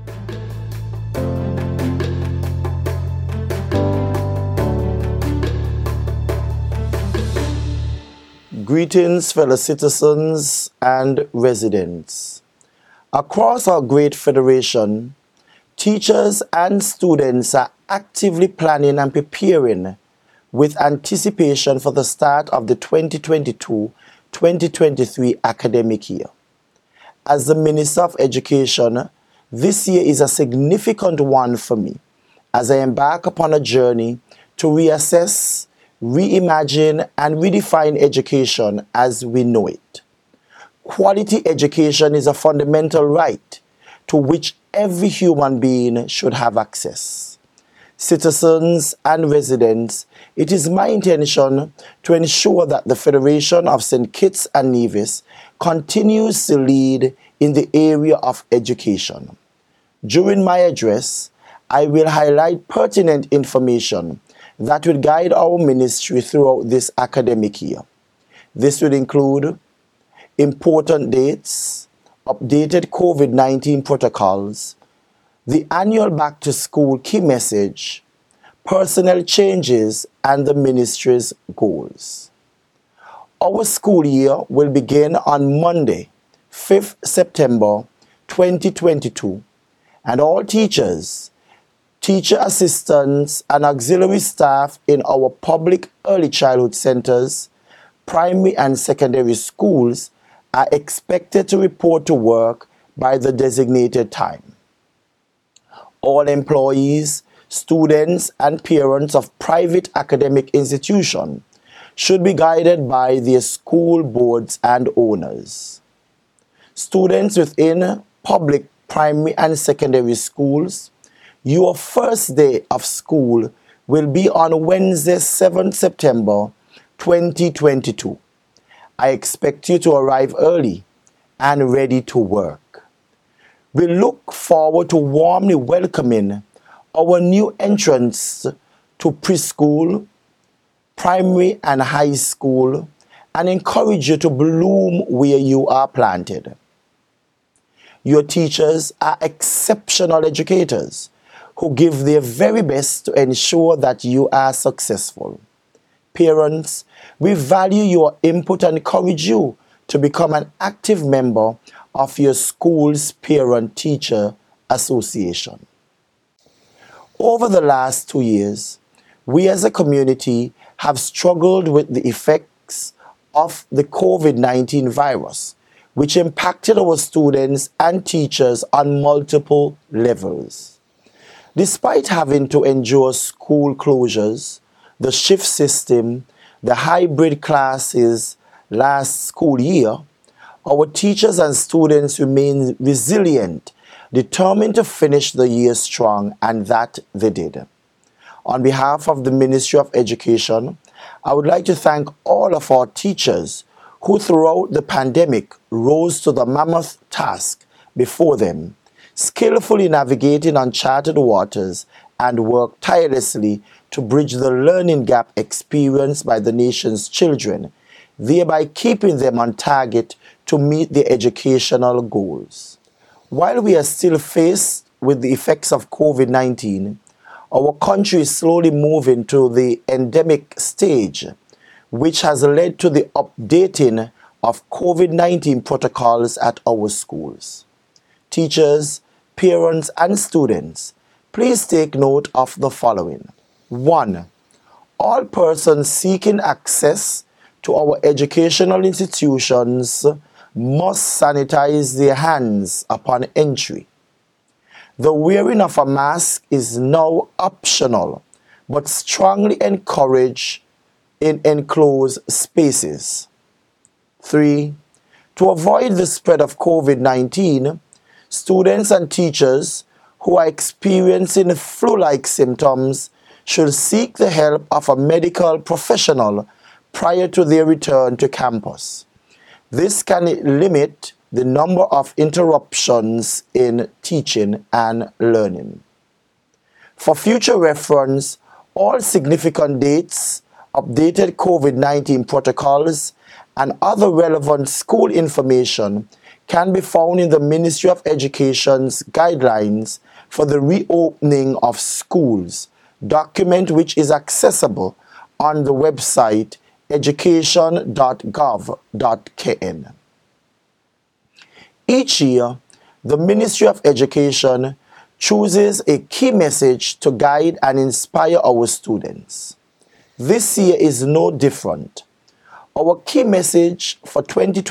Greetings, fellow citizens and residents. Across our great federation, teachers and students are actively planning and preparing with anticipation for the start of the 2022-2023 academic year. As the Minister of Education, this year is a significant one for me as I embark upon a journey to reassess, reimagine, and redefine education as we know it. Quality education is a fundamental right to which every human being should have access. Citizens and residents, it is my intention to ensure that the Federation of St. Kitts and Nevis continues to lead in the area of education. During my address, I will highlight pertinent information that will guide our ministry throughout this academic year. This will include important dates, updated COVID-19 protocols, the annual Back to School key message, personnel changes, and the ministry's goals. Our school year will begin on Monday, 5th September 2022, and all teachers, teacher assistants, and auxiliary staff in our public early childhood centers, primary and secondary schools are expected to report to work by the designated time. All employees, students, and parents of private academic institutions should be guided by their school boards and owners. Students within public primary and secondary schools, your first day of school will be on Wednesday, 7th September 2022. I expect you to arrive early and ready to work. We look forward to warmly welcoming our new entrants to preschool, primary, and high school, and encourage you to bloom where you are planted. Your teachers are exceptional educators who give their very best to ensure that you are successful. Parents, we value your input and encourage you to become an active member of your school's parent-teacher association. Over the last 2 years, we as a community have struggled with the effects of the COVID-19 virus, which impacted our students and teachers on multiple levels. Despite having to endure school closures, the shift system, the hybrid classes last school year, our teachers and students remain resilient, determined to finish the year strong, and that they did. On behalf of the Ministry of Education, I would like to thank all of our teachers who throughout the pandemic rose to the mammoth task before them, skillfully navigating uncharted waters and worked tirelessly to bridge the learning gap experienced by the nation's children, thereby keeping them on target to meet their educational goals. While we are still faced with the effects of COVID-19, our country is slowly moving to the endemic stage, which has led to the updating of COVID-19 protocols at our schools. Teachers, parents, and students, please take note of the following. 1. All persons seeking access to our educational institutions must sanitize their hands upon entry. The wearing of a mask is now optional, but strongly encouraged in enclosed spaces. 3. To avoid the spread of COVID-19, students and teachers who are experiencing flu-like symptoms should seek the help of a medical professional prior to their return to campus. This can limit the number of interruptions in teaching and learning. For future reference, all significant dates, updated COVID-19 protocols, and other relevant school information can be found in the Ministry of Education's guidelines for the reopening of schools, document which is accessible on the website education.gov.kn. Each year, the Ministry of Education chooses a key message to guide and inspire our students. This year is no different. Our key message for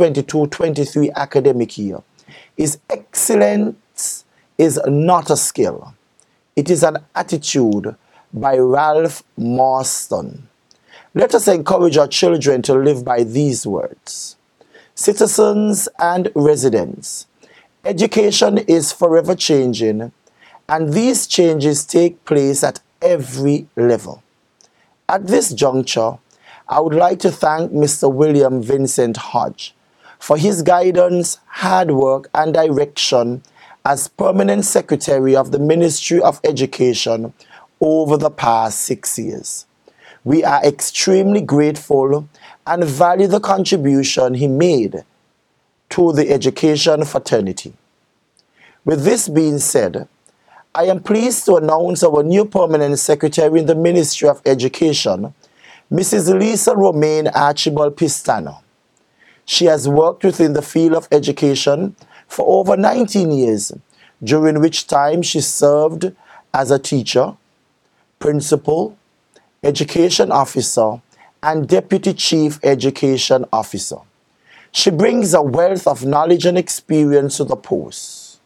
2022-23 academic year is excellence is not a skill. It is an attitude by Ralph Marston. Let us encourage our children to live by these words. Citizens and residents, education is forever changing, and these changes take place at every level. At this juncture, I would like to thank Mr. William Vincent Hodge for his guidance, hard work, and direction as Permanent Secretary of the Ministry of Education over the past 6 years. We are extremely grateful and value the contribution he made to the education fraternity. With this being said, I am pleased to announce our new Permanent Secretary in the Ministry of Education, Mrs. Lisa Romaine Archibald Pistano. She has worked within the field of education for over 19 years, during which time she served as a teacher, principal, education officer, and deputy chief education officer. She brings a wealth of knowledge and experience to the post.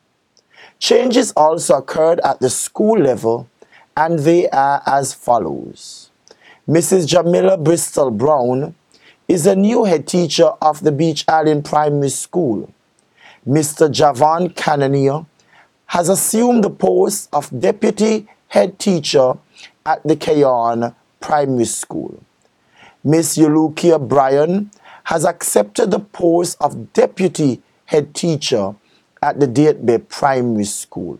Changes also occurred at the school level, and they are as follows. Mrs. Jamila Bristol Brown is a new head teacher of the Beach Island Primary School. Mr. Javon Cannonier has assumed the post of deputy head teacher at the Keyon Primary School. Miss Yulukia Bryan has accepted the post of deputy head teacher at the Dateby Primary School.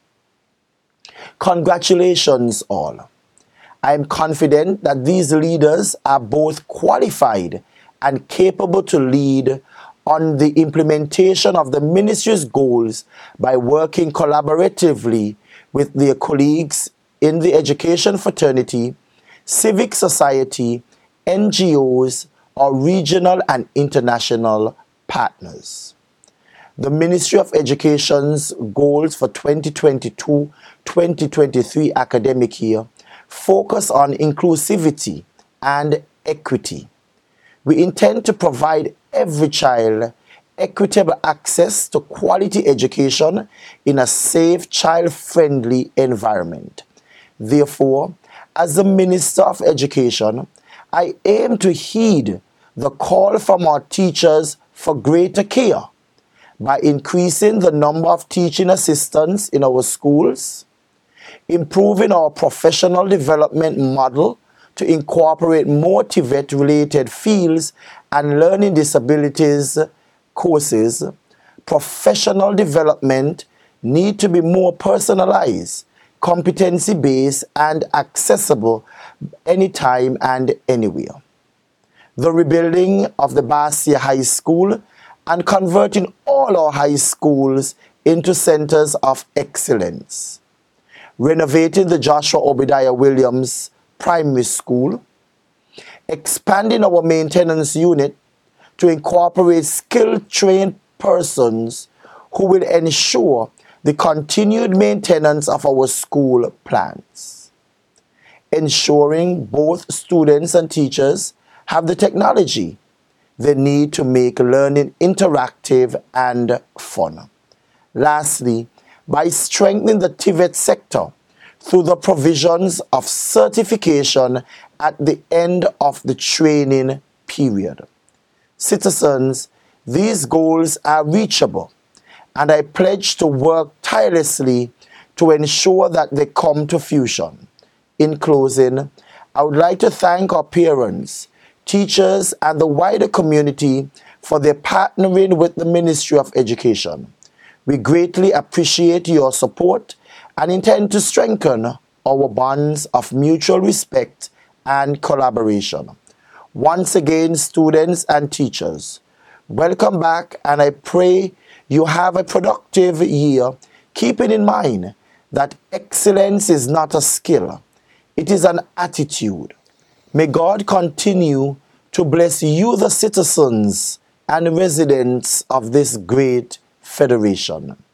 Congratulations all. I am confident that these leaders are both qualified and capable to lead on the implementation of the ministry's goals by working collaboratively with their colleagues in the education fraternity, civic society, NGOs, or regional and international partners. The Ministry of Education's goals for 2022-2023 academic year focus on inclusivity and equity. We intend to provide every child equitable access to quality education in a safe, child-friendly environment. Therefore, as the Minister of Education, I aim to heed the call from our teachers for greater care by increasing the number of teaching assistants in our schools, improving our professional development model to incorporate more TVET-related fields and learning disabilities courses. Professional development need to be more personalized, competency-based, and accessible anytime and anywhere. The rebuilding of the Basia High School and converting all our high schools into centers of excellence. Renovating the Joshua Obadiah Williams Primary School. Expanding our maintenance unit to incorporate skilled trained persons who will ensure the continued maintenance of our school plants. Ensuring both students and teachers have the technology they need to make learning interactive and fun. Lastly, by strengthening the TVET sector through the provisions of certification at the end of the training period. Citizens, these goals are reachable, and I pledge to work tirelessly to ensure that they come to fruition. In closing, I would like to thank our parents, teachers, and the wider community for their partnering with the Ministry of Education. We greatly appreciate your support and intend to strengthen our bonds of mutual respect and collaboration. Once again, students and teachers, Welcome back, and I pray you have a productive year, keeping in mind that excellence is not a skill, it is an attitude. May God continue to bless you, the citizens and residents of this great federation.